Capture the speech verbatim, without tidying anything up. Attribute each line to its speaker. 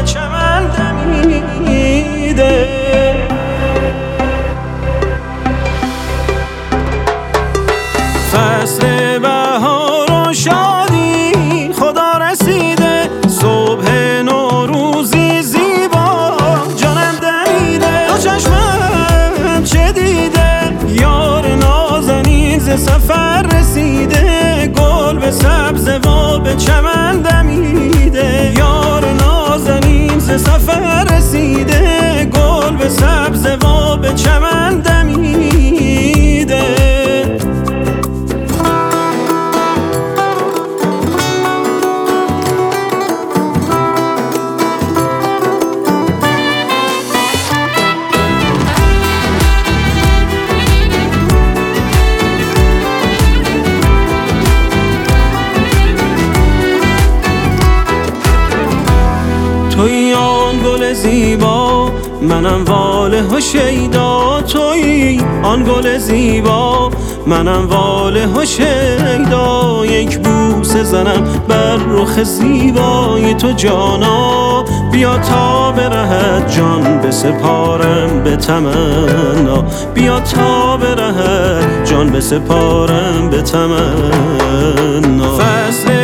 Speaker 1: به چمن دمیده. فصل بهار و شادی خدا رسیده، صبح نوروزی زیبا جانم دمیده. دو چشمم چه دیده، یار نازنین ز سفر رسیده، گل به سبز و به چمن دمیده. یار نازنین ز سفر رسیده، گل به سبز و به چمن دمیده. توی آن گل زیبا منم واله و شیدا، توی آن گل زیبا منم واله و شیدا. یک بوسه زنم بر رخ زیبای تو جانا، بیا تا برهد جان بسپارم به تمنا، بیا تا برهد جان بسپارم به تمنا. فصل